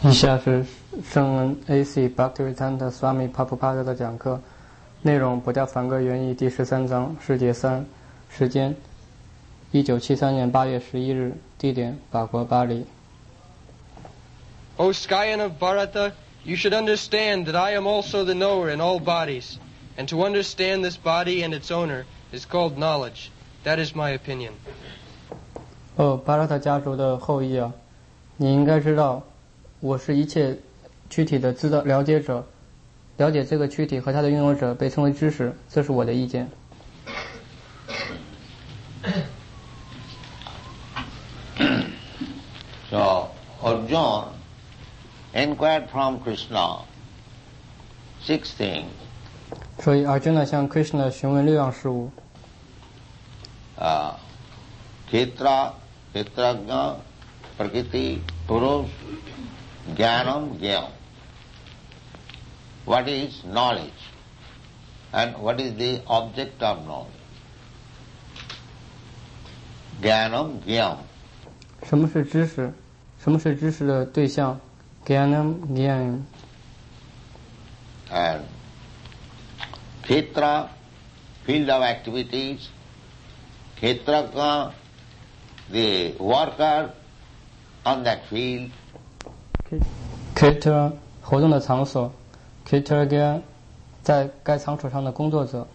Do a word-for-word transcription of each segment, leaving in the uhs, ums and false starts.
以下是圣人 A C Bhaktivedanta Swami Prabhupada 的讲课，内容不掉梵歌原译第十三章世节三，时间一九七三年八月十一日，地点法国巴黎。 O Scion of Bharata, you should understand that I am also the knower in all bodies, and to understand this body and its owner is called knowledge. That is my opinion. 哦，巴拉塔家族的后裔啊，你应该知道，我是一切躯体的知道了解者，了解这个躯体和它的拥有者被称为知识，这是我的意见。 So Arjuna inquired from Krishna six things. 所以 Arjuna 向 Krishna 询问六样事物。 Uh, Khetra, Khetrajna, Prakriti, Purus, Jnanam, Jnam. What is knowledge? And what is the object of knowledge? Jnanam, Jnam. 什么是知识？什么是知识的对象 ？Jnanam, Jnam. And Khetra, field of activities. Khetrajna, the worker on that field. Khetra 活动的场所 ，Khetrajna 在该场所上的工作者。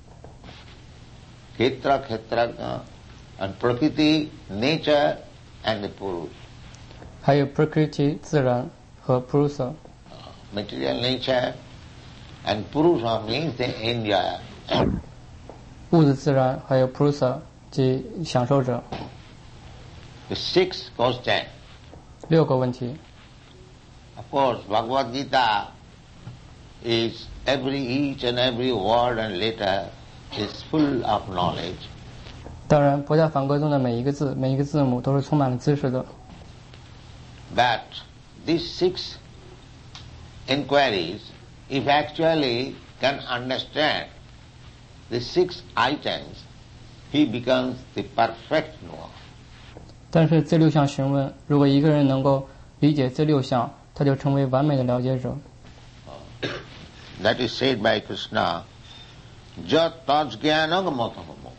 Khetra, Khetrajna, and Prakriti, nature, and the Purus. 还有 Prakriti 自然和 Purusa. Material nature, and Purusa means the enjoyer. 物质自然还有 Purusa 即享受者。 The sixth question. 六个问题。 Of course, Bhagavad Gita is every each and every word and letter is full of knowledge. 当然，博家梵歌中的每一个字、每一个字母都是充满了知识的。 But these six inquiries, if actually can understand the six items, he becomes the perfect knower. 但是这六项询问，如果一个人能够理解这六项，他就成为完美的了解者。 That is said by Krishna, Jat tajjnanagamatamamu.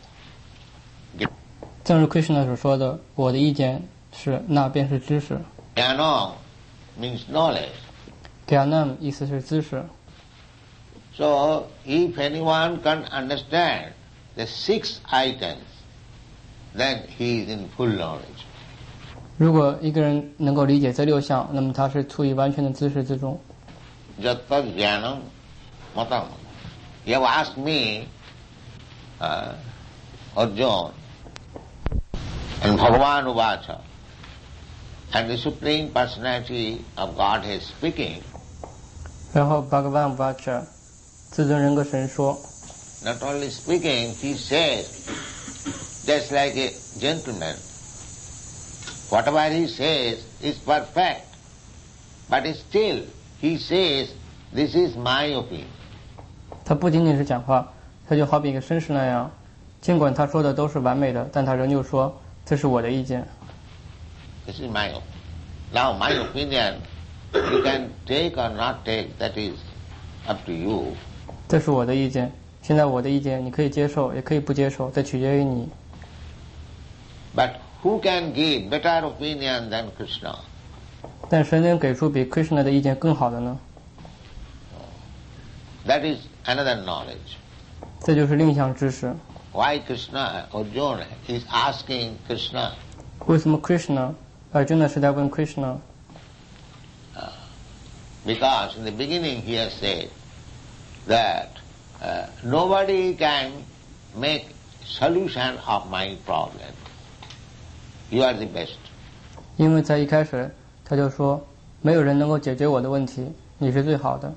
正如 Krishna 所说的，我的意见是，那便是知识。 Jnana means knowledge. Jnanam 意思是知识。 So, if anyone can understand the six items, then he is in full knowledge. 如果一个人能够理解这六项，那么他是处于完全的知识之中。 Jatta jnanam matam. You have asked me, uh, Arjuna, and Bhagavan Uvacha, and the Supreme Personality of Godhead speaking. 然后 Bhagavan Vacha 自尊人格神说 Not only speaking, he says, just like a gentleman, whatever he says is perfect, but still he says, this is my opinion. 他不仅仅是讲话，他就好比一个绅士那样，尽管他说的都是完美的，但他仍旧说，这是我的意见。 This is my opinion. Now my opinion, you can take or not take, that is up to you. 这是我的意见。现在我的意见，你可以接受，也可以不接受，这取决于你。 But who can give better opinion than Krishna? 但谁能给出比 Krishna 的意见更好的呢？ That is another knowledge. 这就是另一项知识。 Why Krishna, Arjuna is asking Krishna? 为什么 Krishna Arjuna 是在问 Krishna？ Uh, because in the beginning he has said that uh, nobody can make solution of my problem. You are the best. 因为在一开始他就说，没有人能够解决我的问题，你是最好的。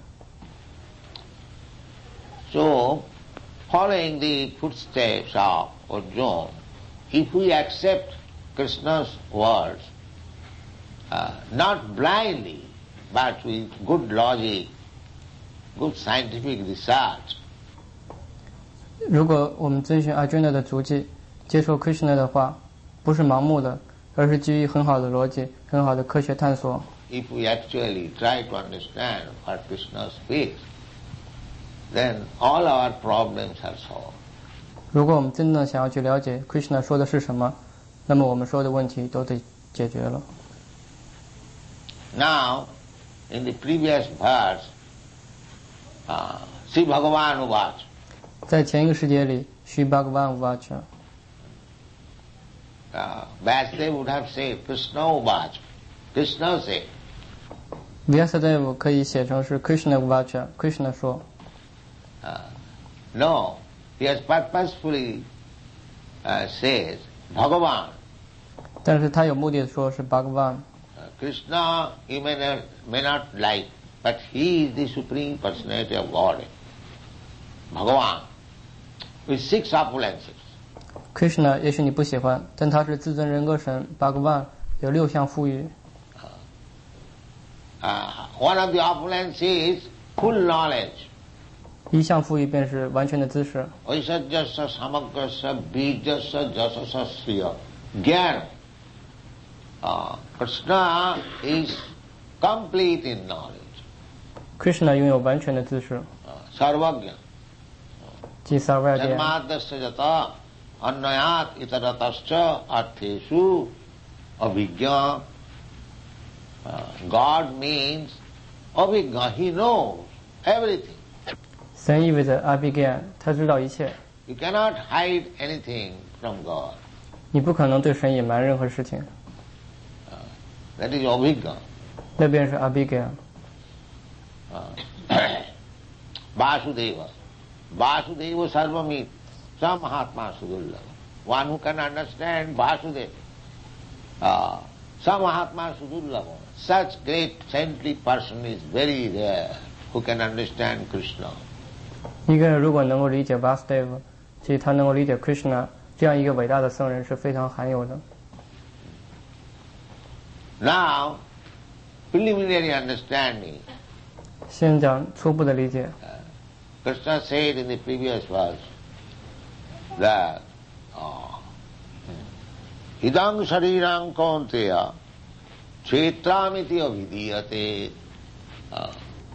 So, following the footsteps of Arjuna, if we accept Krishna's words, uh, not blindly, but with good logic, good scientific research. 如果我们遵循 Arjuna 的足迹，接受 Krishna 的话，不是盲目的，而是基于很好的逻辑、很好的科学探索。 if we actually try to understand what Krishna speaks, then all our problems are solved. 如果我们真的想要去了解 Krishna 说的是什么，那么我们所有的问题都得解决了。 Now, in the previous verse, uh, Sri Bhagavan Uvacha, 在前一个世界里 Sri Bhagavan Uvacha, uh, Vasudev would have said Krishna Uvacha, Krishna said. Vyasadeva 可以写成是 Krishna Uvacha, Krishna 说。 Uh, no, he has purposefully uh, says Bhagavan. 但是他有目的的说是 Bhagavan. Uh, Krishna you may not, may not like, but he is the Supreme Personality of Godhead. Bhagavan, with six opulences. Krishna 也许你不喜欢，但他是至尊人格神 Bhagavan 有六项富裕。 Uh, one of the opulences is full knowledge. 一项富裕便是完全的知识。 Vaisajyasya samagrasya bijasya jasasya sriya jnana. Uh, Krishna is complete in knowledge. Krishna 拥有完全的知识。 Uh, sarvagya. 即 sarvagya. Janmadasya jata annayat itaratasya artheshu avijñā. Uh, God means avijñā, he knows everything. 神意味着 abhigyan， 他知道一切。 You cannot hide anything from God. 你不可能对神隐瞒任何事情。 Uh, that is avijñā. 那便是 abhigyan。 Uh, Vasudeva. Vasudeva sarvamit. Sa Mahatma Sudullava. One who can understand Vasudeva. Uh, Sa Mahatma Sudullava. Such great saintly person is very rare who can understand Krishna. 一个人如果能够理解 Vasudeva， 即他能够理解 Krishna， 这样一个伟大的圣人是非常罕有的。 Now, preliminary understanding. 先讲初步的理解。 Uh, Krishna said in the previous verse that uh, idang sharirang kaunteya kshetramiti avidiyate. Uh,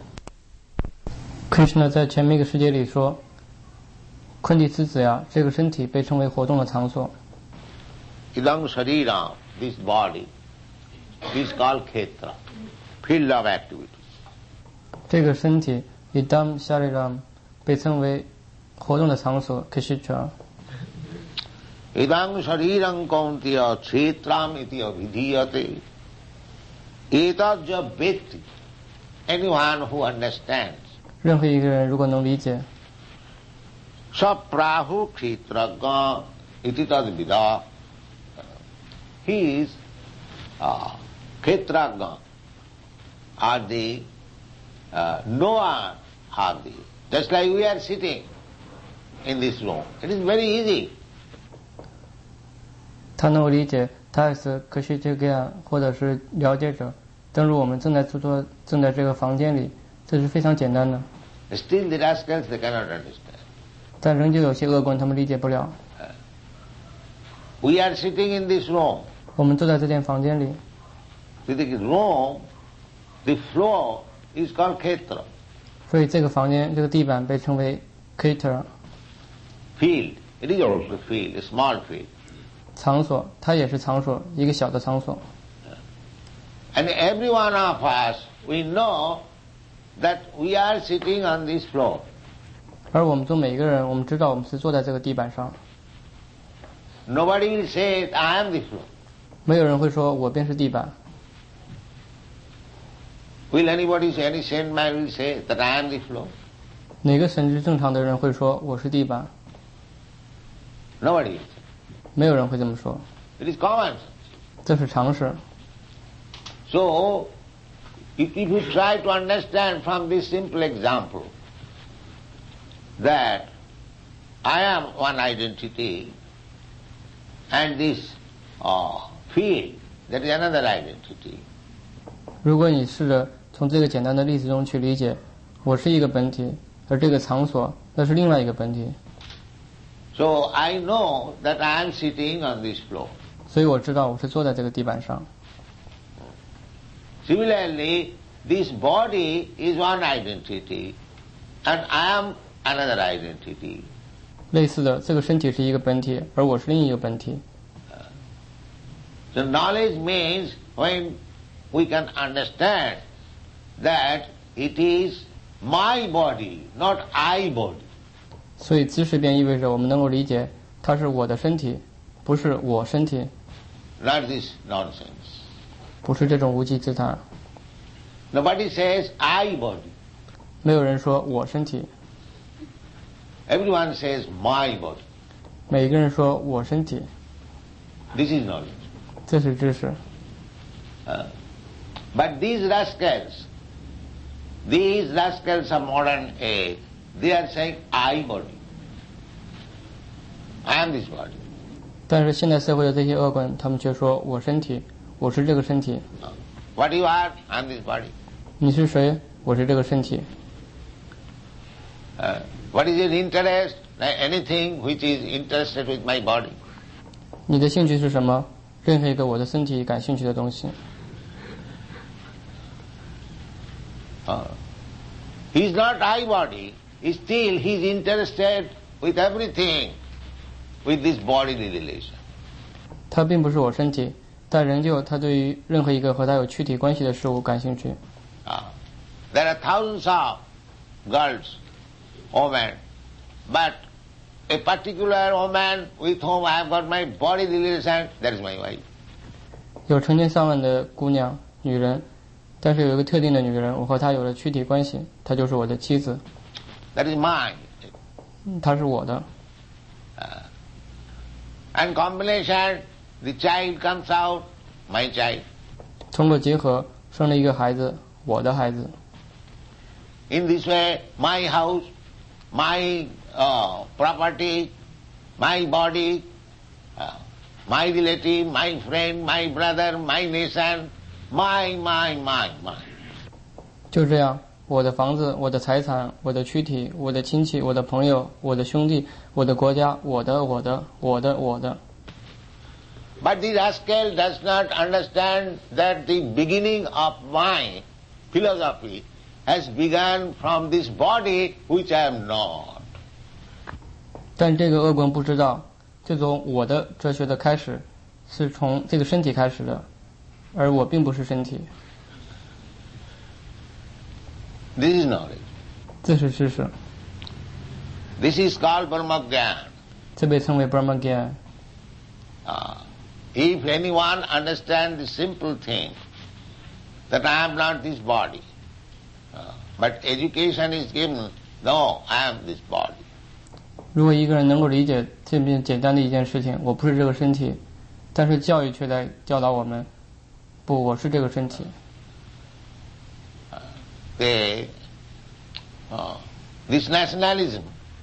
Krishna 在前面一个世界里说，昆蒂之子呀，这个身体被称为活动的场所。 idang sharirang, this body, is called kshetra, field of activity. 这个身体 idam shariram 被称为活动的场所 kshetra。 idang sharirang kaunteya kshetramiti avidiyate. Etadja vetti. Anyone who understands. 任何一个人如果能理解 Sa prahu kshetraga iti tad vida. He is uh, kshetraga are the uh, knower are the. Just like we are sitting in this room. It is very easy. 他能够理解，他也是可惜这个样，或者是了解者。正如我们正在坐坐正在这个房间里，这是非常简单的。 Still the rascals they cannot understand. 但仍旧有些恶棍他们理解不了。 We are sitting in this room. 我们坐在这间房间里。 The room, the floor is called kshetra. 所以这个房间这个地板被称为 kshetra。 Field. It is also a field, a small field. 场所，它也是场所，一个小的场所。 And every one of us, we know that we are sitting on this floor. 而我们中每一个人，我们知道我们是坐在这个地板上。 Nobody will say, I am the floor. 没有人会说我便是地板。 Will anybody say, any sane man will say that I am the floor? 哪个神智正常的人会说我是地板？ Nobody will say. 没有人会这么说。 It is common sense. 这是常识。 So, if, if you try to understand from this simple example that I am one identity and this uh, field, that is another identity. 如果你试着从这个简单的例子中去理解，我是一个本体，而这个场所那是另外一个本体。 So I know that I am sitting on this floor. 所以我知道我是坐在这个地板上。 Similarly, this body is one identity, and I am another identity. 类似的，这个身体是一个本体，而我是另一个本体。 So knowledge means when we can understand that it is my body, not I body. 所以知识便意味着我们能够理解，它是我的身体，不是我身体。 Not this nonsense. 不是这种无稽之谈。 Nobody says I body. 没有人说我身体。 Everyone says my body. 每一个人说我身体。 This is knowledge. 这是知识。 Uh, but these rascals, these rascals of modern age, they are saying I body. I am this body. 但是现代社会的这些恶棍，他们却说我身体，我是这个身体。 What you are? I am this body. 你是谁？我是这个身体。 Uh, what is your interest? Anything which is interested with my body. 你的兴趣是什么？任何一个我的身体感兴趣的东西。 Uh, he is not I body. Still he is interested with everything, with this bodily relation. 他并不是我身体，但仍旧他对于任何一个和他有躯体关系的事物感兴趣。 Uh, there are thousands of girls, women, but a particular woman with whom I have got my body relation, that is my wife. 有成千上万的姑娘、女人，但是有一个特定的女人，我和她有了躯体关系，她就是我的妻子。 That is mine. 她是我的。 Uh, and combination, the child comes out, my child. 通过结合生了一个孩子，我的孩子。 In this way, my house, my uh, property, my body, uh, my relative, my friend, my brother, my nation, my, my, my, my. 就这样，我的房子、我的财产、我的躯体、我的亲戚、我的朋友、我的兄弟、我的国家、我的、我的、我的、我的。 But the rascal does not understand that the beginning of my philosophy has begun from this body which I am not. 但这个恶棍不知道，这种我的哲学的开始是从这个身体开始的，而我并不是身体。 This is knowledge. 这是知识。 This is called Brahmagyan. 这被称为 Brahmagyan。 Uh, if anyone understands the simple thing, that I am not this body, uh, but education is given, no, I am this body. 如果一个人能够理解这么简单的一件事情，我不是这个身体，但是教育却在教导我们，不，我是这个身体。 Uh, they, uh, this nationalism,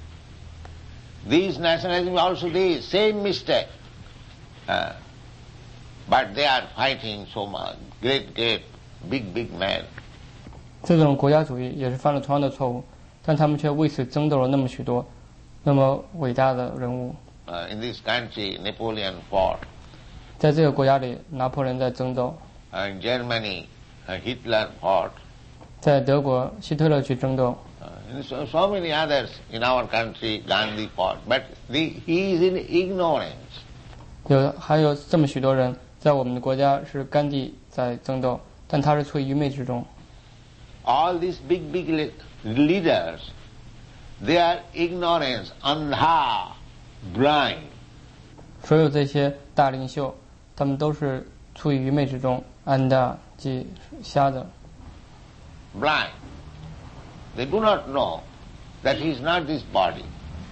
these nationalism also the same mistake, uh, but they are fighting so much, great, great, big, big men. 这种国家主义也是犯了同样的错误，但他们却为此争斗了那么许多。那么伟大的人物。 Uh, in this country, Napoleon fought. 在这个国家里，拿破仑在争斗。 Uh, in Germany, uh, Hitler fought. 在德国，希特勒去争斗。 Uh, and so, so many others in our country, Gandhi fought. But the, he is in ignorance. 有还有这么许多人，在我们的国家是甘地在争斗，但他是处于愚昧之中。 All these big, big leaders, they are ignorance, andha, blind. 所有这些大领袖，他们都是处于愚昧之中，安达即瞎的。 Blind. They do not know that he is not this body,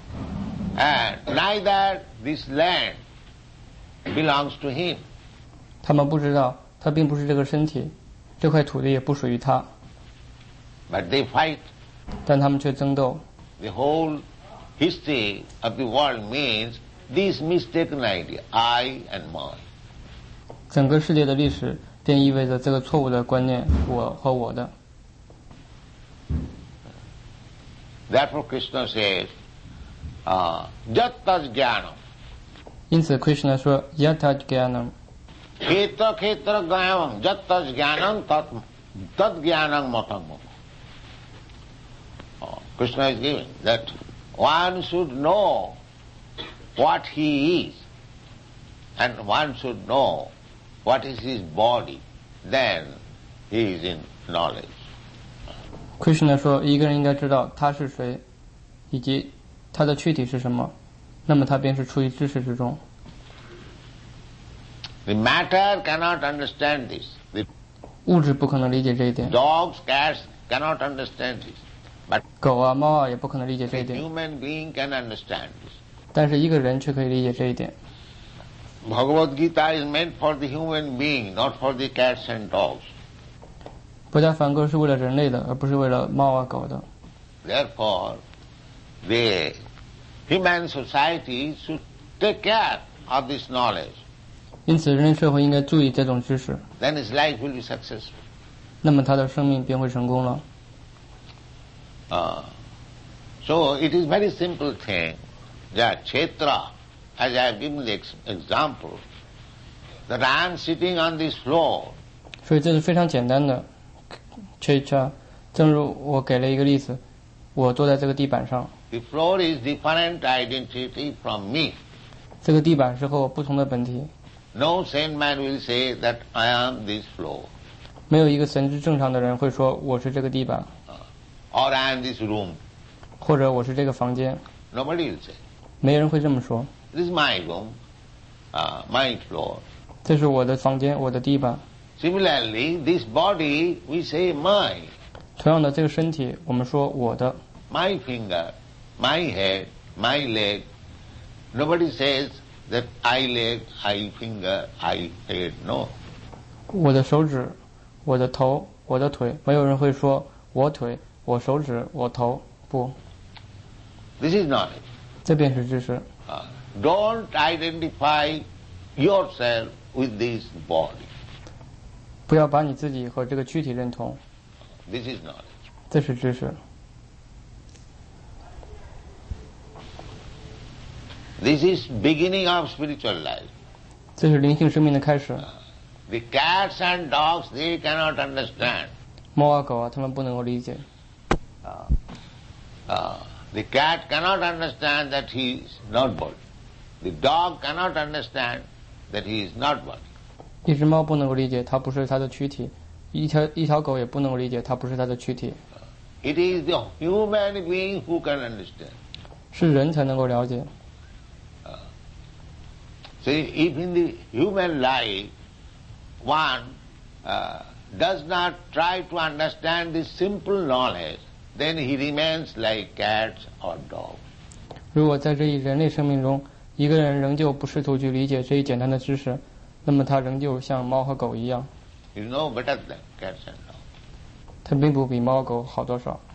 and neither this land belongs to him. 他们不知道，他并不是这个身体，这块土地也不属于他。 But they fight. 但他们却争斗。 The whole history of the world means this mistaken idea, I and mine. 整个世界的历史便意味着这个错误的观念，我和我的。 Therefore Krishna says, uh, Jat Taj Jnanam. 因此 Krishna 说 Yat Taj Jnanam. Khetra khetra gayam jat tas jnanam tat tat jnanam matam. Oh, Krishna is giving that one should know what he is, and one should know what is his body, then he is in knowledge. Krishna 说，一个人应该知道他是谁，以及他的躯体是什么，那么他便是处于知识之中。 The matter cannot understand this. The 物质不可能理解这一点， dogs, cats cannot understand this. But 狗啊、猫啊也不可能理解这一 a 点， human being can understand this. 但是一个人却可以理解这一点。 Bhagavad Gita is meant for the human being, not for the cats and dogs. 博家梵歌是为了人类的，而不是为了猫啊狗的。 Therefore, the human society should take care of this knowledge. 因此，人类社会应该注意这种知识， Then his life will be successful. 那么他的生命便会成功了。 Uh, so it is very simple thing that Kshetra, as I have given the ex- example, that I am sitting on this floor. 所以这是非常简单的 Checha， 正如我给了一个例子，我坐在这个地板上， The floor is different identity from me. 这个地板是和我不同的本体， No sane man will say that I am this floor, 没有一个神智正常的人会说我是这个地板， or I am this room. 或者我是这个房间， Nobody will say. 没人会这么说。 This is my room, uh, my floor. 这是我的房间，我的地板。 Similarly, this body, we say my. 同样的，这个身体，我们说我的， My finger, my head, my leg. Nobody says that I leg, I finger, I head. No. 我的手指，我的头，我的腿，没有人会说我腿，我手指，我头，不， This is knowledge. 这便是知识。 Uh, don't identify yourself with this body. 不要把你自己和这个躯体认同， This is knowledge. 这是知识。 This is beginning of spiritual life. 这是灵性生命的开始。 The cats and dogs, they cannot understand. 猫啊狗啊，他们不能够理解。 Uh, the cat cannot understand that he is not body. The dog cannot understand that he is not body. 一只猫不能够理解它不是它的躯体，一条一条狗也不能够理解它不是它的躯体。 It is the human being who can understand. 是人才能够了解。 See, if in the human life one uh, does not try to understand this simple knowledge, then he remains like cats or dogs. 如果在这一人类生命中，一个人仍旧不试图去理解这一简单的知识，那么他仍旧像猫和狗一样， He is no better than cats and dogs. 他并不比猫狗好多少。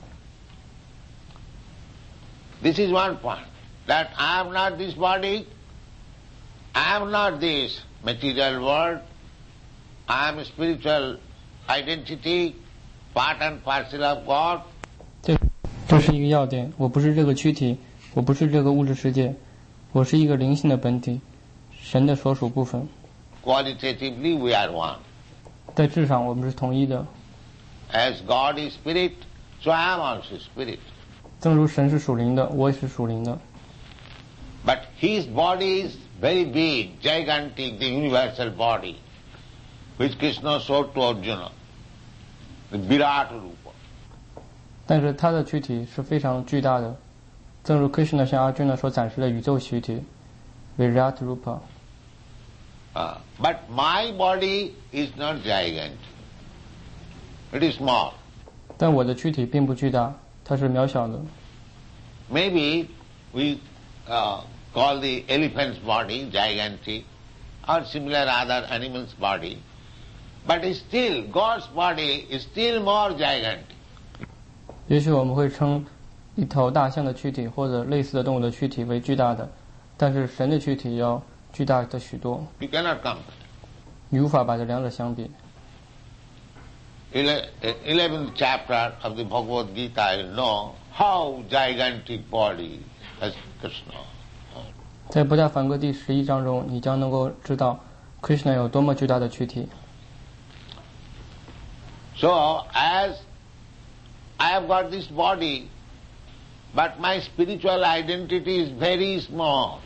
This is one point, that I am not this body, I am not this material world, I am spiritual identity, part and parcel of God. 这这是一个要点。我不是这个躯体，我不是这个物质世界，我是一个灵性的本体，神的所属部分。 Qualitatively we are one. 在质上我们是统一的， As God is spirit, so I am also spirit. 正如神是属灵的，我也是属灵的。 But his body is very big, gigantic, the universal body, which Krishna showed to Arjuna, the Virat Rupa. 但是他的躯体是非常巨大的，正如 Krishna 向阿君所展示的宇宙躯体 Virat Rupa。 Uh, but my body is not gigantic. It is small. 但我的躯体并不巨大，它是渺小的。 Maybe we uh, call the elephant's body gigantic, or similar other animal's body, but still God's body is still more gigantic. 也许我们会称一头大象的躯体或者类似的动物的躯体为巨大的，但是神的躯体要巨大的许多。 You cannot compare. 你无法把这两者相比。 eleventh chapter of the Bhagavad Gita, you know how gigantic body has Krishna. 在《不加梵歌》第十一章中，你将能够知道 Krishna 有多么巨大的躯体。 So as I have got this body, but my spiritual identity is very small.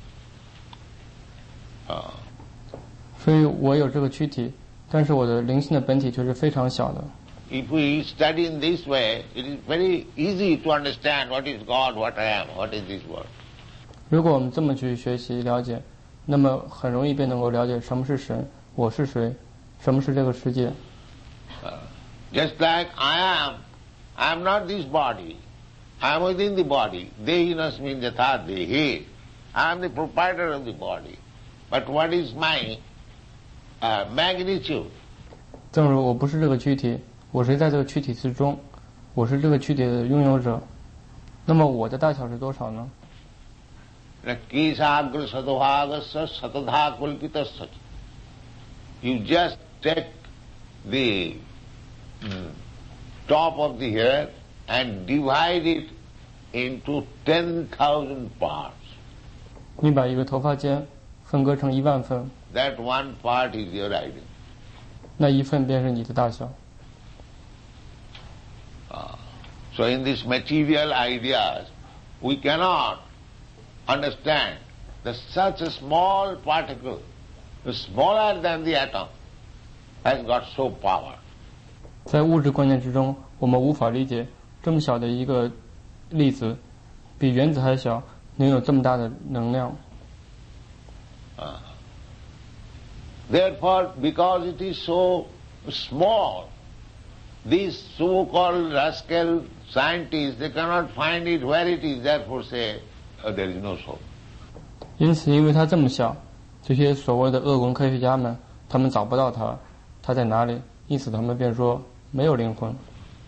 Uh, 所以我有这个躯体，但是我的灵性的本体却是非常小的。 If we study in this way, it is very easy to understand what is God, what I am, what is this world. 如果我们这么去学习了解，那么很容易便能够了解什么是神，我是谁，什么是这个世界。 Uh, just like I am, I am not this body. I am within the body. Dehinasmin yatha dehi. I am the proprietor of the body. But what is my uh, magnitude? 正如我不是这个躯体，我是在这个躯体之中，我是这个躯体的拥有者。那么我的大小是多少呢？ Kesagra sadvagasya satadha kulpitasya. You just take the mm, top of the hair and divide it into ten thousand parts. 你把一个头发尖分割成一万份， That one part is your identity. 那一份便是你的大小。 Uh, so in these material ideas, we cannot understand that such a small particle, smaller than the atom, has got so power. 在物质观念之中，我们无法理解这么小的一个粒子，比原子还小，能有这么大的能量。 Uh, therefore, because it is so small, these so-called rascal scientists, they cannot find it where it is, therefore say, oh, there is no soul. 因此，因为它这么小，这些所谓的恶棍科学家们，他们找不到它，它在哪里？因此，他们便说没有灵魂。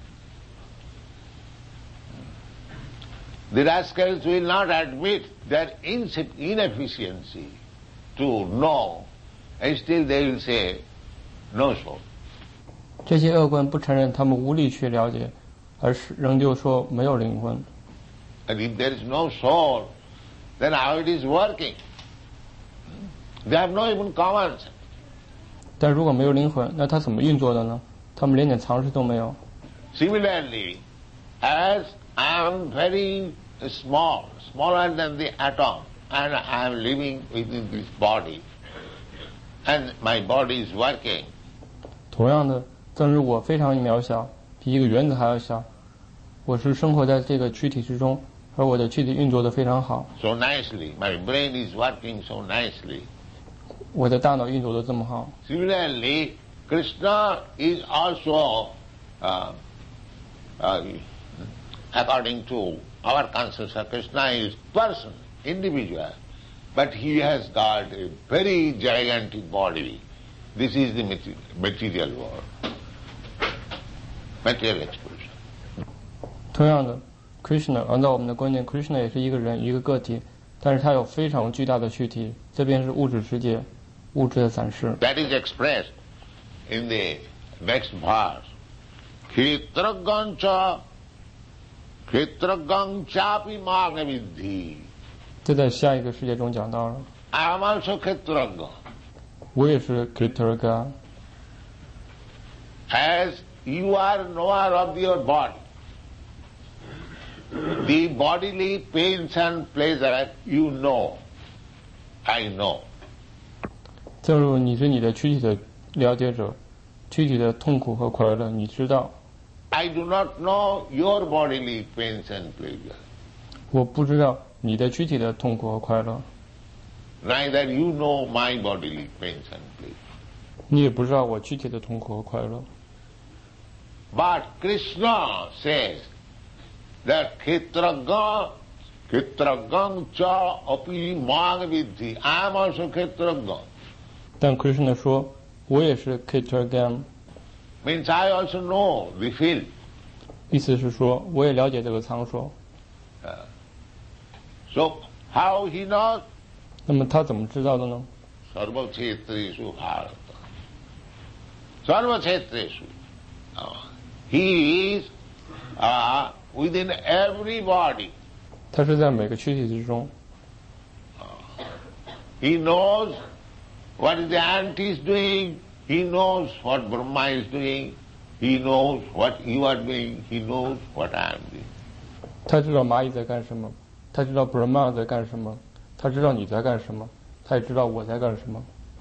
The rascals will not admit their inefficiency to know, and still they will say, no soul. 这些恶棍不承认他们无力去了解，而是仍旧说没有灵魂。 And if there is no soul, then how it is working? They have no even common sense. 但如果没有灵魂，那它怎么运作的呢？他们连点常识都没有。 Similarly, as I am very small, smaller than the atom, and I am living within this body, and my body is working. 同样的，正如我非常渺小，比一个原子还要小，我是生活在这个躯体之中，而我的躯体运作得非常好。 So nicely, my brain is working so nicely. 我的大脑运作得这么好。 Similarly, Krishna is also, uh, uh, according to our conception, Krishna is person, individual, but he has got a very gigantic body. This is the material world, material expression. 同样的 ，Krishna 按照我们的观念 ，Krishna 也是一个人，一个个体，但是他有非常巨大的躯体，这便是物质世界，物质的展示。 That is expressed in the next verse. Kshetragancha, kshetraganchapi magavidhi. 这在下一个世界中讲到了。 I am also kshetraga. 我也是 Kritarga， As you are knower of your body, the bodily pains and pleasure you know, I know. 正如你是你的躯体的了解者，躯体的痛苦和快乐你知道。 I do not know your bodily pains and pleasure. 我不知道你的躯体的痛苦和快乐， Neither you know my bodily pains and pleasure. 你也不知道我躯体的痛苦和快乐。 But Krishna says that Kshetraga, Kshetragam cha api magavidhi. I am also Kshetraga. 但 Krishna 说，我也是 Kritargam， Means I also know the field. 意思是说，我也了解这个场所。 Uh, so how he knows? 那么他怎么知道的呢？ Sarva Kshetreshu Bharata. Sarva Kshetreshu. Uh, he is uh, within every body. 他是在每个躯体之中， He knows what the ant is doing, he knows what Brahma is doing, he knows what you are doing, he knows what I am doing. 他知道蚂蚁在干什么，他知道 Brahma 在干什么，他知道你在干什么，他也知道我在干什么。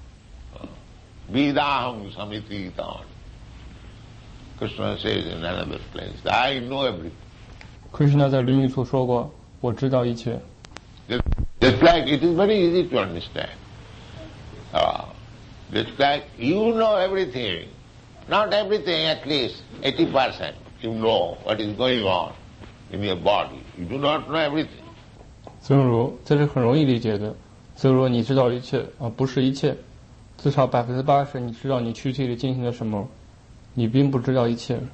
Vidaham samiti tan. Krishna says in another place, I know everything. Krishna 在灵隐处说过，我知道一切。 Just, just like it is very easy to understand. Uh, just like you know everything, not everything, at least eighty percent you know what is going on in your body. You do not know everything. 正如这是很容易理解的，正如你知道一切啊，不是一切，至少百分之八十你知道你躯体里进行了什么，你并不知道一切。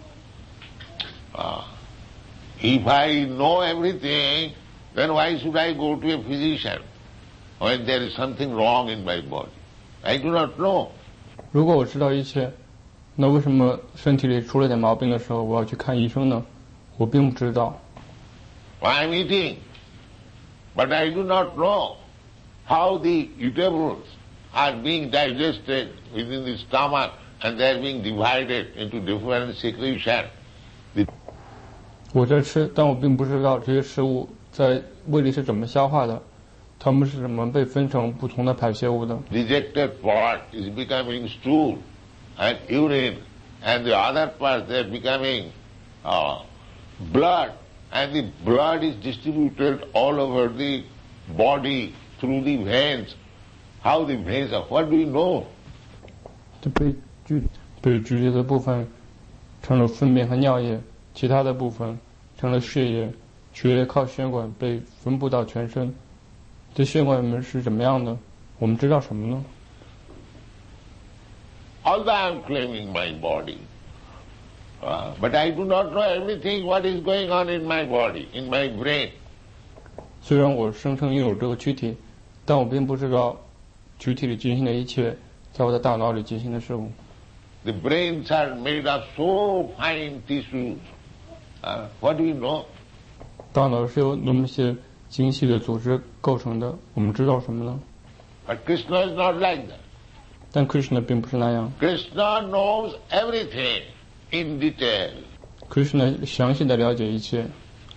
Uh, if I know everything, then why should I go to a physician when there is something wrong in my body? I do not know. 如果我知道一切，那为什么身体里出了点毛病的时候我要去看医生呢？我并不知道。 I am eating, but I do not know how the eatables are being digested within the stomach and they are being divided into different secretions. 我在吃，但我并不知道这些食物在胃里是怎么消化的，它们是怎么被分成不同的排泄物的。 Rejected part is becoming stool and urine, and the other part they are becoming uh, blood, and the blood is distributed all over the body through the veins. How the veins are? What do you know? 这被拒被拒绝的部分成了粪便和尿液，其他的部分成了血液，血液靠血管被分布到全身。这血管们是怎么样的？我们知道什么呢？ Although I am claiming my body, uh, but I do not know everything what is going on in my body, in my brain. 虽然我声称拥有这个躯体，但我并不知道躯体里进行的一切，在我的大脑里进行的事物。 The brains are made of so fine tissues. Uh, what do we know? 大脑是由那么些精细的组织构成的，我们知道什么呢？ But Krishna is not like that. 但 Krishna 并不是那样。 Krishna knows everything in detail. Krishna 详细的了解一切。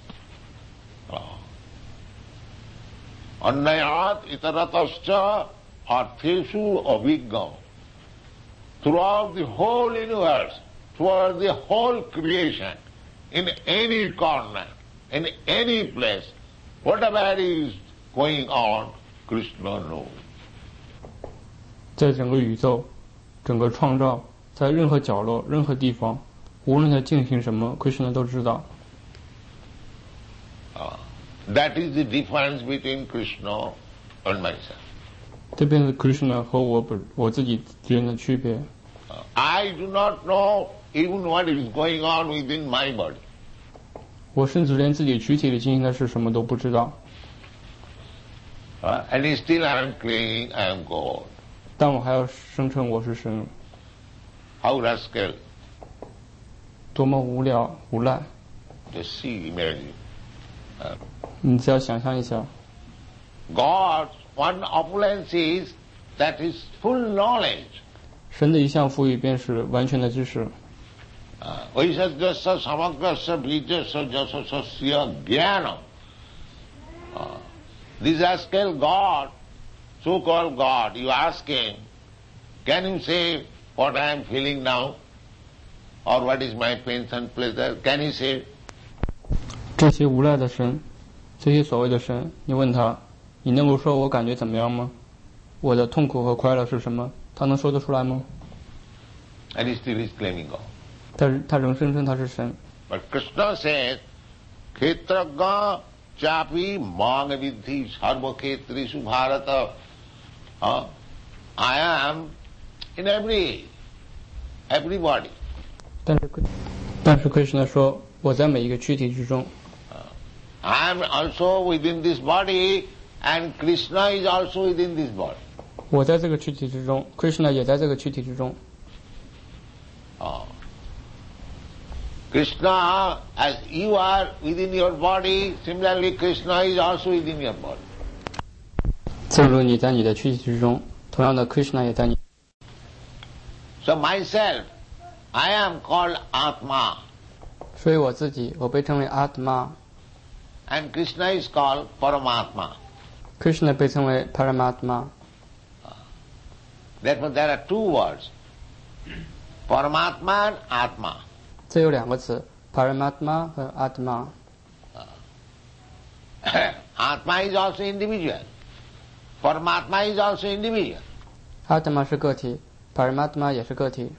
Annayat itaratascha artheshu abhiggam. Throughout the whole universe, throughout the whole creation, in any corner, in any place, whatever is going on, Krishna knows. 在整个宇宙，整个创造，在任何角落、任何地方，无论在进行什么 ，Krishna 都知道。 Uh, that is the difference between Krishna and myself. 这便是 Krishna 和我本我自己之间的区别。 Uh, I do not know even what is going on within my body. 我甚至连自己躯体里进行的是什么都不知道。 Uh, and still I am claiming I am God. 但我还要声称我是神。 How rascal! 多么无聊无赖！ Just see, imagine. Uh, 你只要想象一下。 God's one opulence is that is full knowledge. 神的一项赋予便是完全的知识。 Vaisajyasya samagrasya vijasya jasasya jnanam. This rascal God, so-called God, you ask him, can you say what I am feeling now? Or what is my pain and pleasure? Can he say? 这些无赖的神，这些所谓的神，你问他，你能够说我感觉怎么样吗？我的痛苦和快乐是什么？他能说得出来吗？ And he still is claiming God. 但是他仍声称他是神。 But Krishna says, Khetraga chapi mang vidhi sarva khetrishu bharata. Uh, I am in every, everybody. 但是，但是 Krishna 说，我在每一个躯体之中。 I am also within this body, and Krishna is also within this body. 我在这个躯体之中 ，Krishna 也在这个躯体之中。 Oh. Krishna, as you are within your body, similarly Krishna is also within your body. 正如你在你的躯体之中同样的 Krishna 也在你。 So myself, I am called Atma. 所以我自己，我被称为 Atma。 And Krishna is called Paramatma. Krishna 被称为 Paramatma。 Therefore there are two words, Paramatma and Atma. 这有两个词 ，Paramatma 和 Atma。 Atma is also individual. Paramatma is also individual. Atma 是个体 ，Paramatma 也是个体。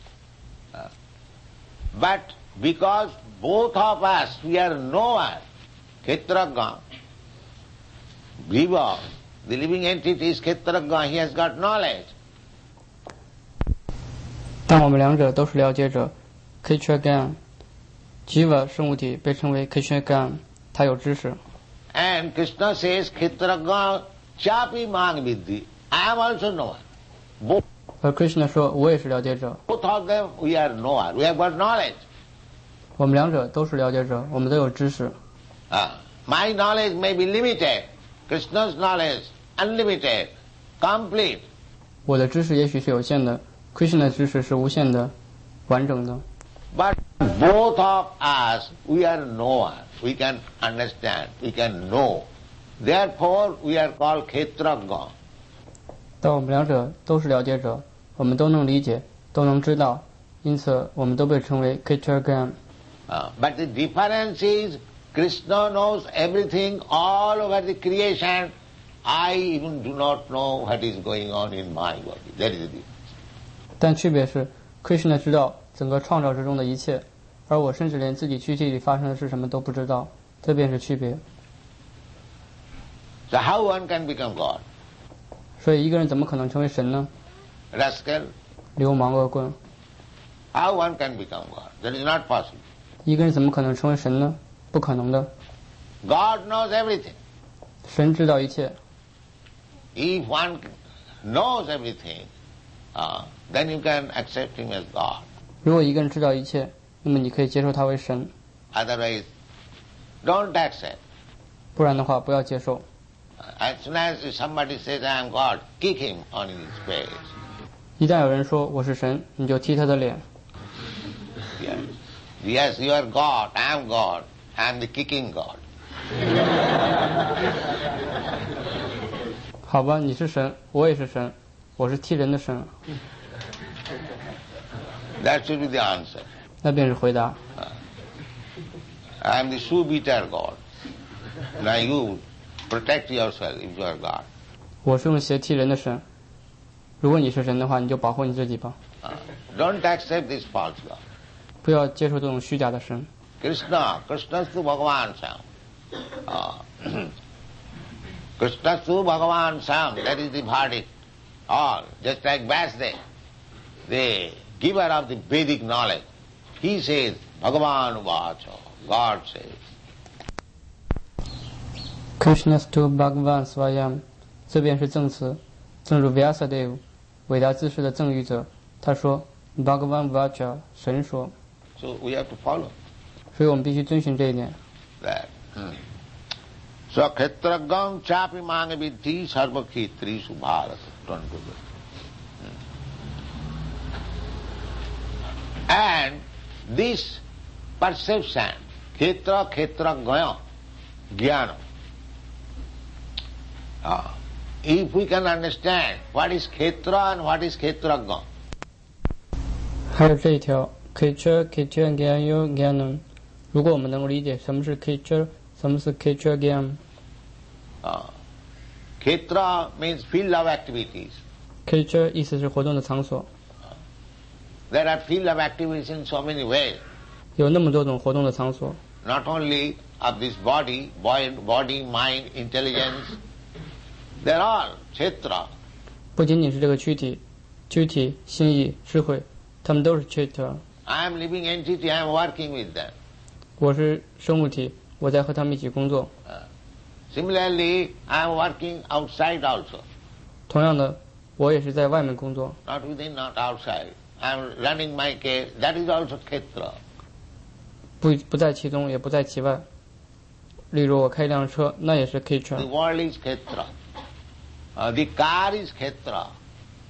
But because both of us, we are knower, Kshetragya, Jiva, the living entity is Kshetragya, he has got knowledge. 但我们两者都是了解者 ，Kshetragya，Jiva 生物体被称为 Kshetragya， 他有知识。 And Krishna says, Kshetragya chapi mang vidhi, I am also knower. Both, 而 Krishna 说，我也是了解者。 both of them, we are knower, we have got knowledge. 我们两者都是了解者，我们都有知识。 Uh, my knowledge may be limited, Krishna's knowledge unlimited, complete. 我的知识也许是有限的 ，Krishna 的知识是无限的、完整的。 But both of us, we are knower. We can understand, we can know. Therefore, we are called Kshetragya. 但我们两者都是了解者，我们都能理解，都能知道，因此我们都被称为 Kshetragya。 Uh, but the difference is, Krishna knows everything all over the creation. I even do not know what is going on in my body. That is the difference. 但区别是 ，Krishna 知道整个创造之中的一切，而我甚至连自己躯体里发生的是什么都不知道，这便是区别。 So how one can become God? 所以一个人怎么可能成为神呢？ Rascal. 流氓恶棍。 How one can become God? That is not possible. 一个人怎么可能成为神呢？不可能的。 God knows everything. 神知道一切。 If one knows everything, uh, then you can accept him as God. 如果一个人知道一切，那么你可以接受他为神。 Otherwise, don't accept. 不然的话，不要接受。 As soon as somebody says, I am God, kick him on his face. 一旦有人说我是神，你就踢他的脸。 Yes, yes, you are God, I am God, I am the kicking God. 好吧，你是神，我也是神，我是踢人的神。 That should be the answer. 那便是回答。 I am the shoe beater God. Now you protect yourself if you are God. 我是用鞋踢人的神。如果你是神的话，你就保护你自己吧。 Uh, don't accept this false God. 不要接受这种虚假的神。 Krishna, Krishnastu Bhagavan Sam. Uh, Krishnastu Bhagavan Sam, that is the verdict. All, just like Vyasdev, the giver of the Vedic knowledge. He says, Bhagavan Vacha, God says. Krishnastu Bhagavan Swayam， 这便是证词。正如 Vyasadeva 伟大知识的赠予者，他说 Bhagavan Vacha， 神说。 So we have to follow 所以我们必须遵循这一点。 that. Hmm. So Kshetragam chapi mange vidhi sarva khetrishu bharat. And this perception, Kshetra Kshetragya, Jnana. Uh, if we can understand what is Kshetra and what is Kshetragya, 还有这一条 Kshetra Kshetra Gyayo Gyanam， 如果我们能够理解什么是 Kshetra， 什么是 Kshetra Gyam， uh, Kshetra means field of activities. Kshetra 意思是活动的场所。 There are field of activities in so many ways. 有那么多种活动的场所， Not only of this body, body, mind, intelligence, they're all Kshetra. 不仅仅是这个躯体、躯体、心意、智慧，他们都是 Kshetra。 I am living entity, I am working with them. 我是生物体，我在和他们一起工作。 Uh, similarly, I am working outside also. 同样的，我也是在外面工作， Not within, not outside. I am running my case, that is also Kshetra. 不不在其中，也不在其外。例如，我开一辆车，那也是 The Kshetra。 world is Kshetra. Uh, the car is Kshetra.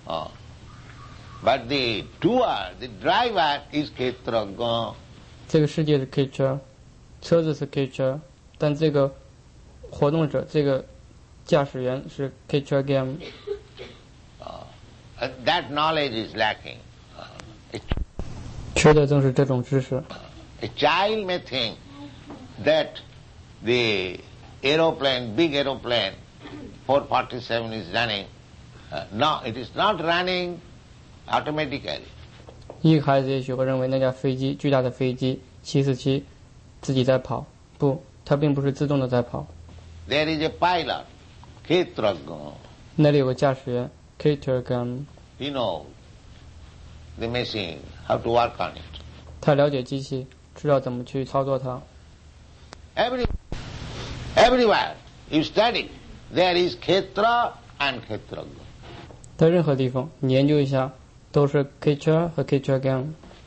Oh. But the doer, the driver is Kshetrajna. 这个世界是 Kshetra， 车子是 Kshetra， 但这个活动者，这个驾驶员是 Kshetrajna。 Uh, and that knowledge is lacking. Uh, 缺的正是这种知识。 A child may think that the aeroplane, big aeroplane, four forty-seven is running. Uh, no, it is not running automatically. 一个孩子也许会认为那架飞机，巨大的飞机七四七自己在跑，不，它并不是自动的在跑。 There is a pilot, Kshetrajna. 那里有个驾驶员 Kshetrajna， He knows the machine, how to work on it. 他了解机器，知道怎么去操作它。 Every, everywhere you study, there is Kshetra and Kshetrajna. 在任何地方，你研究一下，都是 Kshetra 和 Kshetrajna。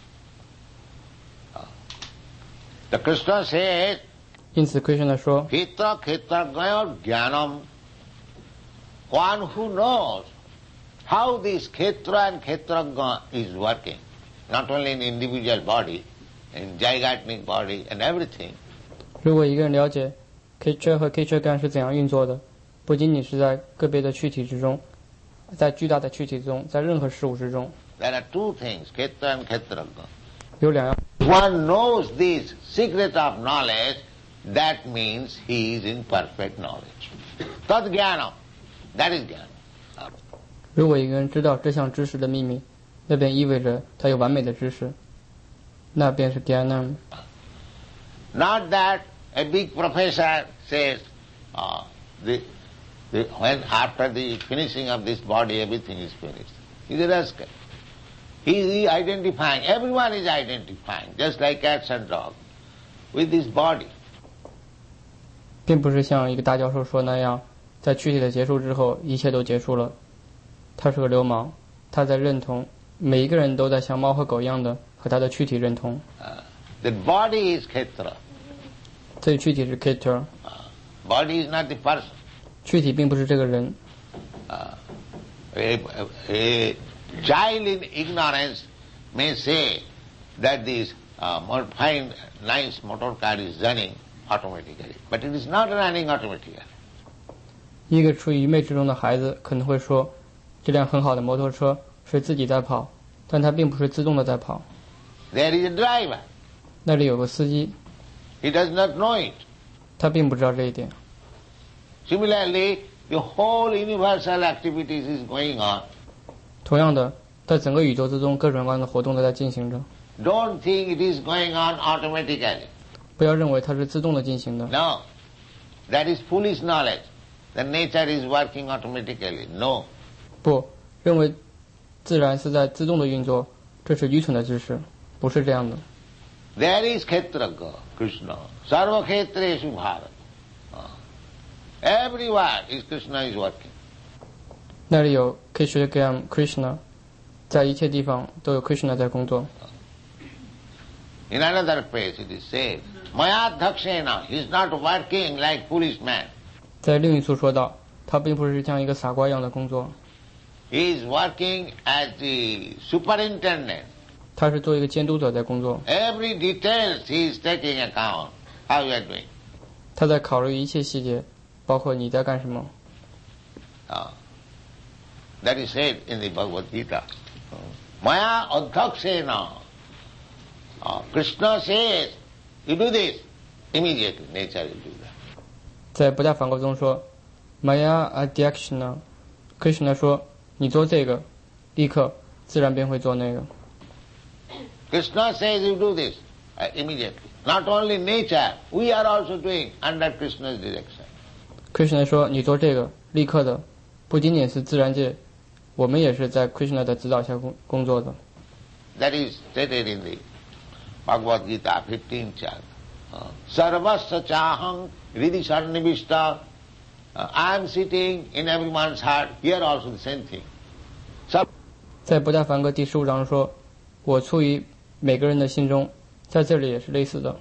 The Krishna says, 因此 Krishna 说 Kshetra Kshetrajna Jnanam. One who knows how this Kshetra and Kshetrajna is working, not only in individual body, in gigantic body and everything. 如果一个人了解 Kshetra 和 Kshetrajna 是怎样运作的，不仅仅是在个别的躯体之中，在巨大的躯体中，在任何事物之中， There are two things, Kshetra and Kshetrajna. 有两样。 One knows this secret of knowledge, that means he is in perfect knowledge. Tad jnana, that is jnana. 如果一个人知道这项知识的秘密，那便意味着他有完美的知识，那便是 Jnana。 Not that a big professor says, uh, the, the, when after the finishing of this body everything is finished. He is a rascal. He is identifying, everyone is identifying, just like cats and dogs, with this body. 并不是像一个大教授说那样，在躯体的结束之后，一切都结束了。他是个流氓，他在认同，每一个人都在像猫和狗一样的和他的躯体认同。 Uh, the body is Kshetra. 这个躯体是 Kshetra， Uh, body is not the person. 躯体并不是这个人。 Uh, a, a child in ignorance may say that this uh, more fine, nice motor car is running automatically, but it is not running automatically. 一个处于愚昧之中的孩子可能会说，这辆很好的摩托车是自己在跑，但它并不是自动的在跑。 There is a driver. 那里有个司机， He does not know it. 他并不知道这一点。 Similarly, the whole universal activities is going on. 同样的，在整个宇宙之中，各种各样的活动都在进行着。 Don't think it is going on automatically. 不要认为它是自动的进行的。 No. That is foolish knowledge. That nature is working automatically. No. 不，认为自然是在自动的运作，这是愚蠢的知识，不是这样的。 There is Kshetraga, Krishna. Sarva Kshetreshu Bharat. Everywhere is Krishna is working. 那里有 Kshetrajna Krishna， 在一切地方都有 Krishna 在工作。 In another place it is said, Maya Dhakshena, he is not working like foolish man. 在另一处说到，他并不是像一个傻瓜一样的工作， He is working as the superintendent. 他是作为一个监督者在工作。 Every details he is taking account, how you are doing. 他在考虑一切细节，包括你在干什么。 Uh, that is said in the Bhagavad Gita. Maya Adhakshena. Uh, Krishna says, you do this, immediately nature will do that. 在不大反过中说 ，Maya Adhyakshana， Krishna 说，你做这个，立刻自然便会做那个。 Krishna says you do this, uh, immediately. Not only nature, we are also doing under Krishna's direction. Krishna 说，你做这个，立刻的，不仅仅是自然界，我们也是在 Krishna 的指导下工工作的。 That is stated in the Bhagavad Gita, fifteenth chapter. Sarvasya chaham hridi sarnivishta. I am sitting in everyone's heart. Here also the same thing. 在不大梵歌第十五章说，我处于每个人的心中，在这里也是类似的。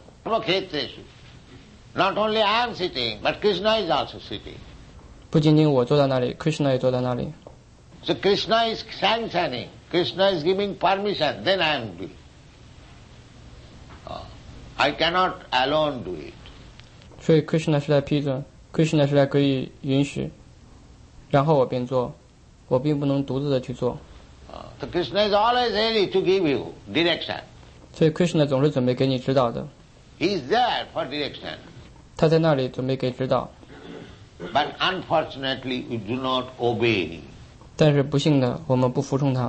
Not only I am sitting, but Krishna is also sitting. 不仅仅我坐在那里 ，Krishna 也坐在那里。 So Krishna is sanctioning, Krishna is giving permission, then I am doing. Uh, I cannot alone do it. 所以 Krishna 是在批准 ，Krishna 是在给予允许，然后我便做，我并不能独自的去做。 Uh, so Krishna is always ready to give you direction. 所以 Krishna 总是准备给你指导的。 He is there for direction. 他在那里准备给指导。 But unfortunately, we do not obey him. 但是不幸的，我们不服从他。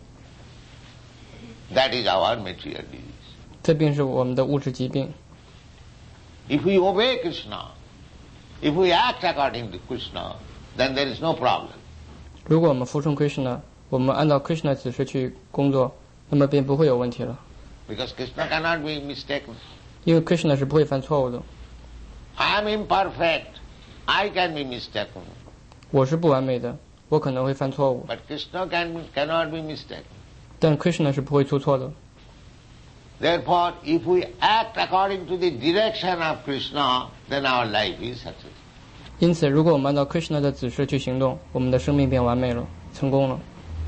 That is our material disease. 这便是我们的物质疾病。 If we obey Krishna, if we act according to Krishna, then there is no problem. 如果我们服从 Krishna， 我们按照 Krishna 指示去工作，那么便不会有问题了。 Because Krishna cannot be mistaken. 因为 Krishna 是不会犯错误的。 I am imperfect. I can be mistaken. 我是不完美的，我可能会犯错误。 But Krishna can, cannot be mistaken. 但 Krishna 是不会出错的。 Therefore, if we act according to the direction of Krishna, then our life is successful. 因此，如果我们按照 Krishna 的指示去行动，我们的生命便完美了，成功了。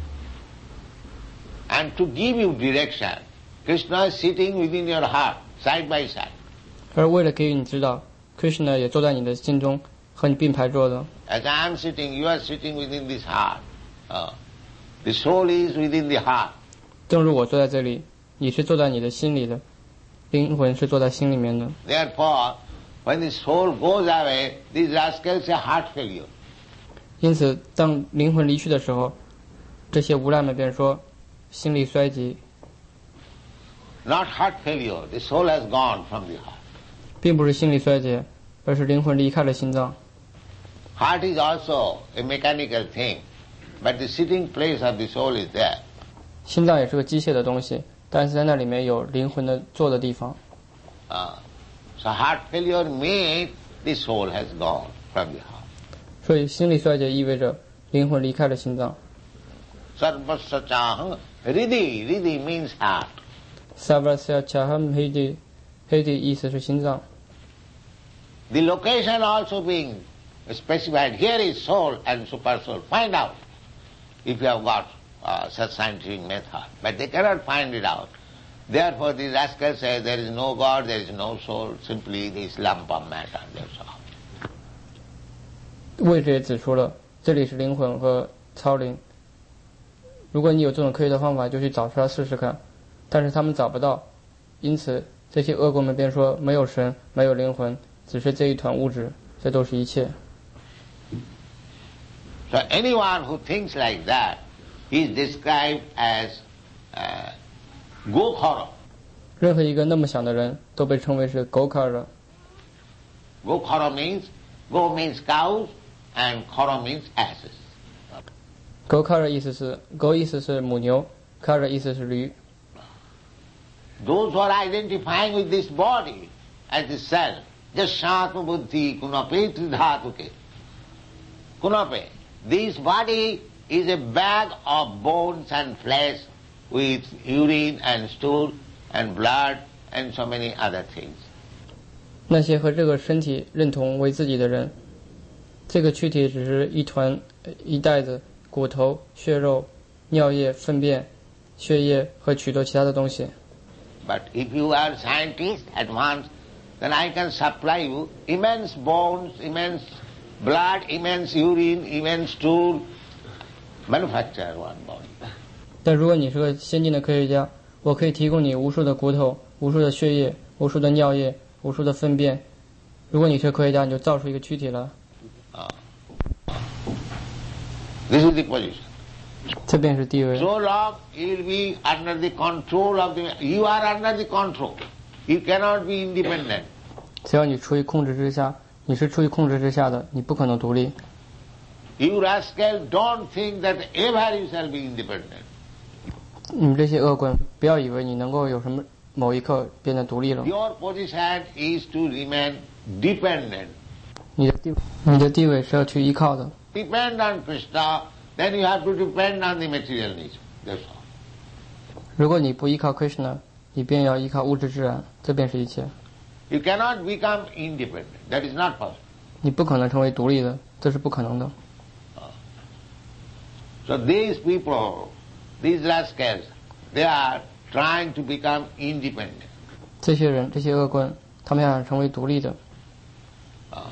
And to give you direction, Krishna is sitting within your heart, side by side. 而为了给予你指导 ，Krishna 也坐在你的心中，和你并排坐的。 As I am sitting, you are sitting within this heart. Uh, the soul is within the heart. 正如我坐在这里，你是坐在你的心里的，灵魂是坐在心里面的。 Therefore, when the soul goes away, these rascals say heart failure. 因此，当灵魂离去的时候，这些无赖们便说心力衰竭。 Not heart failure, the soul has gone from the heart. 并不是心力衰竭，而是灵魂离开了心脏。 Heart is also a mechanical thing, but the sitting place of the soul is there. 心脏也是个机械的东西，但是在那里面有灵魂的坐的地方。 Uh, so heart failure means the soul has gone from the heart. 所以心力衰竭意味着灵魂离开了心脏。 Sarvasya chaham hridi, hridi means heart. Sarvasya chaham hridi, hridi 意思是心脏。 The location also being specified. Here is soul and super soul. Find out if you have got uh, such scientific method. But they cannot find it out. Therefore the rascal says there is no God, there is no soul, simply this lump of matter, that's all. 位置也指出了，这里是灵魂和超灵。如果你有这种科学的方法，就去找出来试试看。但是他们找不到，因此这些恶鬼们便说没有神，没有灵魂，只是这一团物质，这都是一切。 So anyone who thinks like that is described as uh, Gokhara. 任何一个那么想的人都被称为是 Gokhara。 Gokhara means, Go means cows and Khara means asses. Gokhara 意思是 Go 意思是母牛 ，Khara 意思是驴。 Those who are identifying with this body as the self, just Shatma Buddhi Kunape Tridhatuke. Kunape. This body is a bag of bones and flesh with urine and stool and blood and so many other things. 那些和这个身体认同为自己的人，这个躯体只是一团一袋子骨头、血肉、尿液、粪便、血液和许多其他的东西。 But if you are scientist advanced, then I can supply you immense bones, immense blood, immense urine, immense stool, manufacture one body. 但如果你是个先进的科学家，我可以提供你无数的骨头、无数的血液、无数的尿液、无数的粪便。如果你是科学家，你就造出一个躯体来。 Uh, this is the position. 这便是地位。 So long you will be under the control of the... You are under the control. You cannot be independent. 只要你处于控制之下，你是处于控制之下的，你不可能独立。 You rascal, don't think that ever you shall be independent. 你们这些恶棍，不要以为你能够有什么某一刻变得独立了。 Your position is to remain dependent. 你的地位，你的地位是要去依靠的。 Depend on Krishna, then you have to depend on the material nature. That's all. 如果你不依靠 Krishna， 你便要依靠物质自然，这便是一切。 You cannot become independent. That is not possible. 你不可能成为独立的，这是不可能的。 So these people, these rascals, they are trying to become independent. 这些人，这些恶棍，他们想成为独立的。 Uh,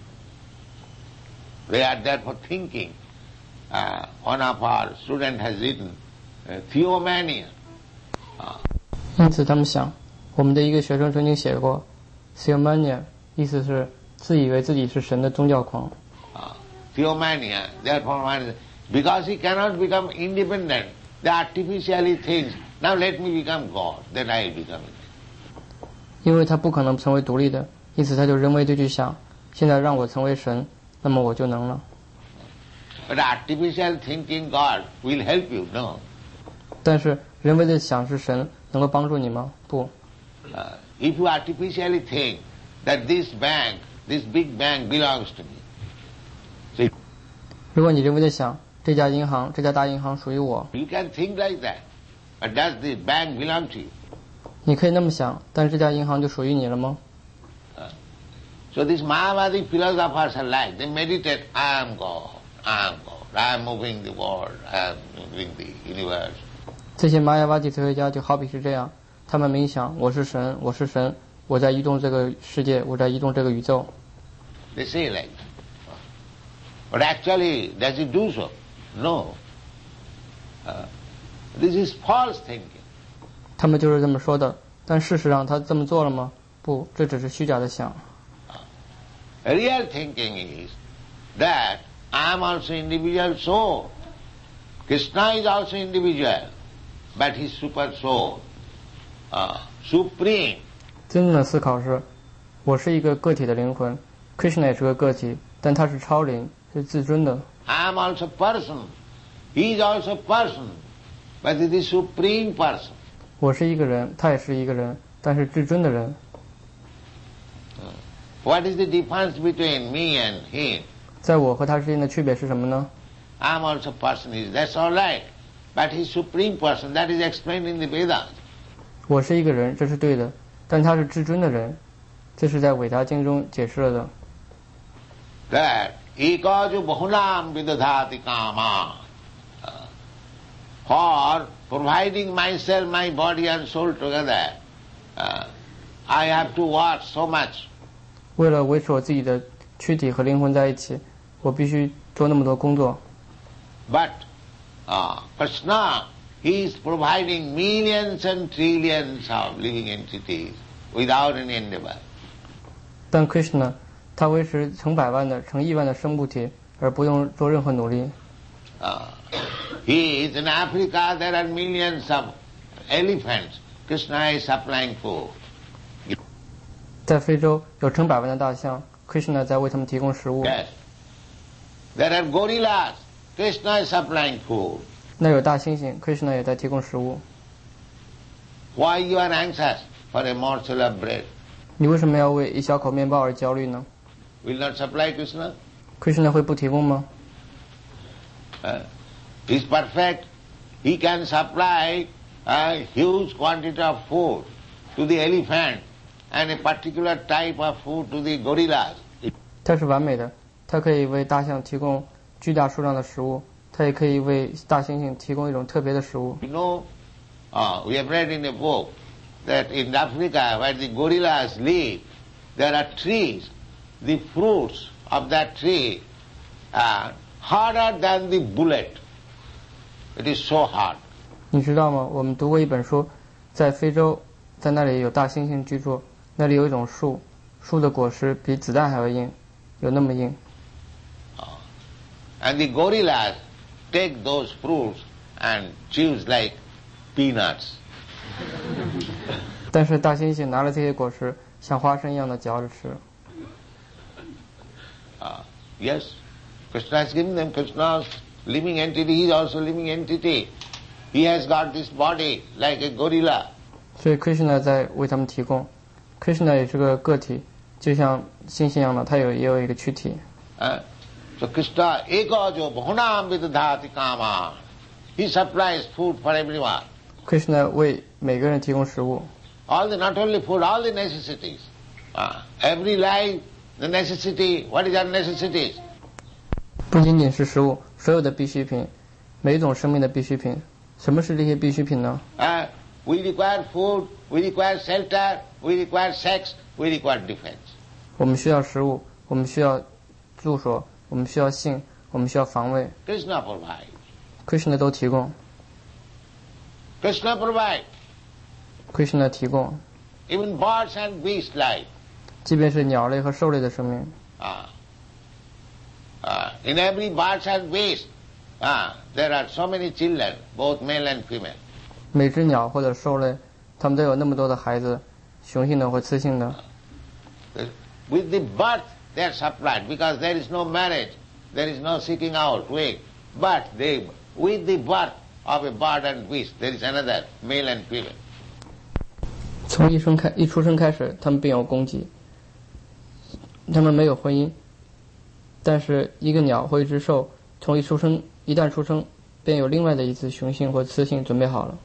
they are therefore thinking. Uh, one of our students has written uh, theomania. Uh, 因此，他们想，我们的一个学生曾经写过 theomania， 意思是自以为自己是神的宗教狂。 Uh, theomania, therefore, one, because he cannot become independent, they artificially thinks, now let me become God, then I will become it. 因为他不可能成为独立的，因此他就人为的去想，现在让我成为神，那么我就能了。 But artificial thinking God will help you, no. 但是人为的想是神能够帮助你吗？不。 Uh, if you artificially think that this bank, this big bank belongs to me. See, 如果你人为的想这家银行，这家大银行属于我， you can think like that. But does the bank belong to you? 你可以那么想，但是这家银行就属于你了吗？ Uh, so these Mayavadi philosophers are like, they meditate, I am God, I am God, I am moving the world, I am moving the universe. 这些玛雅瓦蒂哲学家就好比是这样，他们冥想，我是神，我是神，我在移动这个世界，我在移动这个宇宙。 They say like that. But actually, does he do so? No. Uh, this is false thinking. 他们就是这么说的，但事实上他这么做了吗？不，这只是虚假的想。 A real thinking is that I am also individual soul. Krishna is also individual, but he is super soul, uh, supreme. 真正的思考是，我是一个个体的灵魂 ，Krishna 也是个个体，但他是超灵，是至尊的。 I am also person. He is also person, but it is supreme person. 我是一个人，他也是一个人，但是至尊的人。 What is the difference between me and him? 在我和他之间的区别是什么呢？ I am also person. That's all right, but he is supreme person. That is explained in the Vedas. 我是一个人，这是对的，但他是至尊的人，这是在伟达经中解释了的。 That ekaju bahunam vidadhati kama. For providing myself, my body and soul together, uh, I have to work so much. 为了维持我自己的躯体和灵魂在一起，我必须做那么多工作。 But uh, Krishna, he is providing millions and trillions of living entities without any endeavor. 但 Krishna 他维持成百万的、成亿万的生物体，而不用做任何努力。 Uh, he is in Africa. There are millions of elephants. Krishna is supplying food. 在非洲有成百万的大象 ，Krishna 在为他们提供食物。 Yes. There are gorillas. Krishna is supplying food. 那有大猩猩 ，Krishna 也在提供食物。 Why you are anxious for a morsel of bread? 你为什么要为一小口面包而焦虑呢 Will not supply Krishna? ？Krishna 会不提供吗？ Uh, he is perfect. He can supply a huge quantity of food to the elephant and a particular type of food to the gorillas. 他是完美的，他可以为大象提供巨大数量的食物，他也可以为大猩猩提供一种特别的食物。 You know, uh, we have read in a book that in Africa where the gorillas live, there are trees. The fruits of that tree are harder than the bullet. It is so hard. 你知道吗？我们读过一本书，在非洲，在那里有大猩猩居住，那里有一种树，树的果实比子弹还要硬，有那么硬。 And the gorillas take those fruits and chew like peanuts. 但是大猩猩拿了这些果实，像花生一样的嚼着吃。 Uh, yes, Krishna has given them. Krishna's living entity, he is also living entity. He has got this body like a gorilla. 所以 Krishna 在为他们提供 ，Krishna 也是个个体，就像猩猩一样的，他有也有一个躯体。 Uh, so Krishna ekajo bahunam vidadhati kama. He supplies food for everyone. Krishna 为每个人提供食物。 All the, not only food, all the necessities. Uh, every life, the necessity, what is our necessities? 不仅仅是食物，所有的必需品， 每一种生命的必需品。什么是这些必需品呢？ Uh, we require food, we require shelter, we require sex, we require defense. 我们需要食物，我们需要住所，我们需要性，我们需要防卫。 Krishna provides. Krishna 都提供 Krishna provides. Krishna 提供， Even birds and beasts life. 即便是鸟类和兽类的生命。 Uh, uh, in every bird and beast, uh, there are so many children, both male and female. 每只鸟或者兽类，它们都有那么多的孩子，雄性的或雌性的。 With the birth they are supplied because there is no marriage, there is no seeking out wing. But they, with the birth of a bird and beast, there is another, male and female. 从一生开一出生开始，他们便有供给，他们没有婚姻。但是一个鸟或一只兽，从一出生一旦出生，便有另外的一只雄性或雌性准备好了。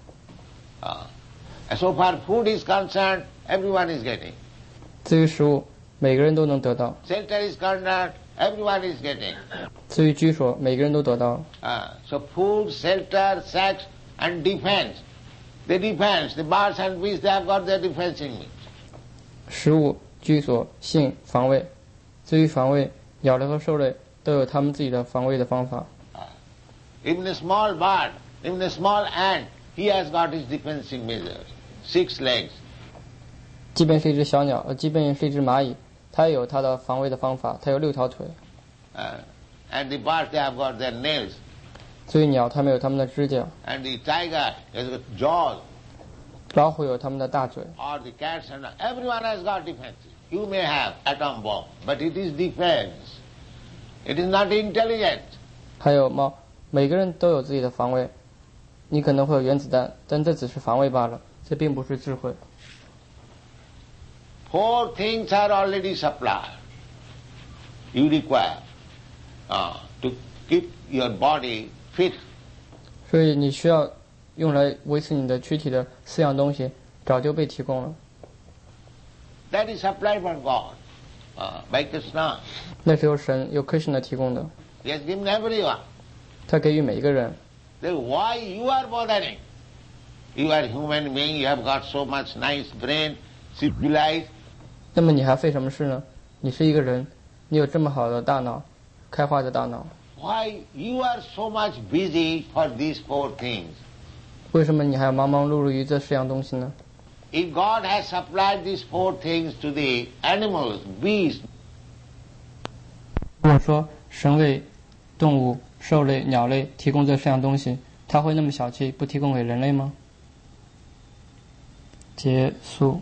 Uh, so far food is concerned, everyone is getting. 至于食物，每个人都能得到； Shelter is concerned, everyone is getting. 至于居所，每个人都得到。 Uh, so food, shelter, sex, and defense. The defense, the birds and beasts, they have got their defensing means. 食物、居所、性、防卫。至于防卫，鸟类和兽类都有他们自己的防卫的方法。 Even a small bird, even a small ant, he has got his defensing measures. Six legs. 即便是一只小鸟，呃，即便是一只蚂蚁，它也有它的防卫的方法。它有六条腿。 Uh, and the birds, they have got their nails. 至于鸟，它们有它们的指甲； And the tiger has got jaws. 老虎有它们的大嘴。 Or the cats and everyone has got defenses. You may have atom bomb, but it is defense. It is not intelligent. 还有猫，每个人都有自己的防卫。你可能会有原子弹，但这只是防卫罢了，这并不是智慧。 Four things are already supplied. You require uh, to keep your body fit. 所以你需要用来维持你的躯体的四样东西，早就被提供了。 That is supplied from God uh, by Krishna. 那是由神由 Krishna 提供的， He has given everyone. 他给予每一个人。 Then why you are bothering? You are human being. You have got so much nice brain, civilized. 那么你还费什么事呢？你是一个人，你有这么好的大脑，开化的大脑， Why you are so much busy for these four things? 为什么你还要忙忙碌碌于这四样东西呢？ If God has supplied these four things to the animals, beasts, 如果说神为动物、兽类、鸟类提供这四样东西，他会那么小气，不提供给人类吗？结束。